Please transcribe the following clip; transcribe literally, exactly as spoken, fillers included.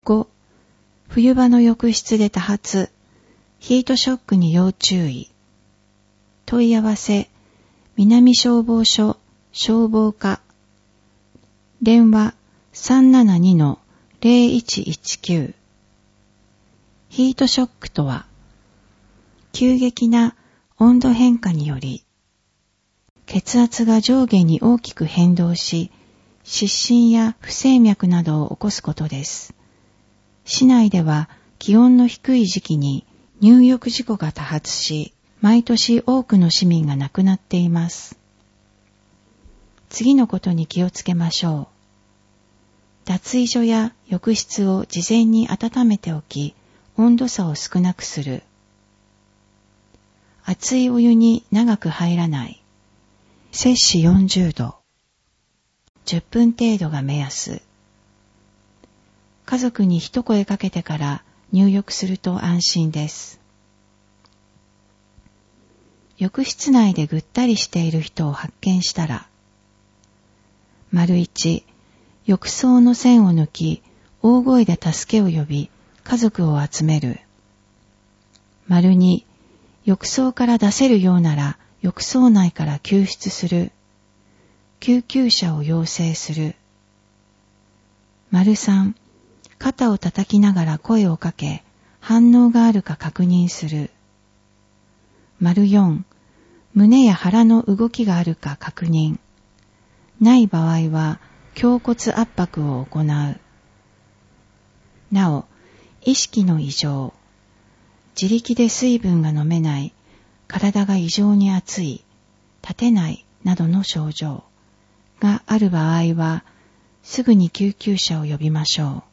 ご、冬場の浴室で多発、ヒートショックに要注意。問い合わせ、南消防署消防課。電話 さんななにのゼロいちいちきゅう。ヒートショックとは、急激な温度変化により、血圧が上下に大きく変動し、失神や不整脈などを起こすことです。市内では気温の低い時期に入浴事故が多発し、毎年多くの市民が亡くなっています。次のことに気をつけましょう。脱衣所や浴室を事前に温めておき、温度差を少なくする。熱いお湯に長く入らない。摂氏よんじゅうど。じゅっぷん程度が目安。家族に一声かけてから入浴すると安心です。浴室内でぐったりしている人を発見したら、丸一、浴槽の栓を抜き、大声で助けを呼び、家族を集める。丸二、浴槽から出せるようなら、浴槽内から救出する。救急車を要請する。丸三、肩を叩きながら声をかけ、反応があるか確認する。丸四、胸や腹の動きがあるか確認。ない場合は、胸骨圧迫を行う。なお、意識の異常、自力で水分が飲めない、体が異常に熱い、立てないなどの症状がある場合は、すぐに救急車を呼びましょう。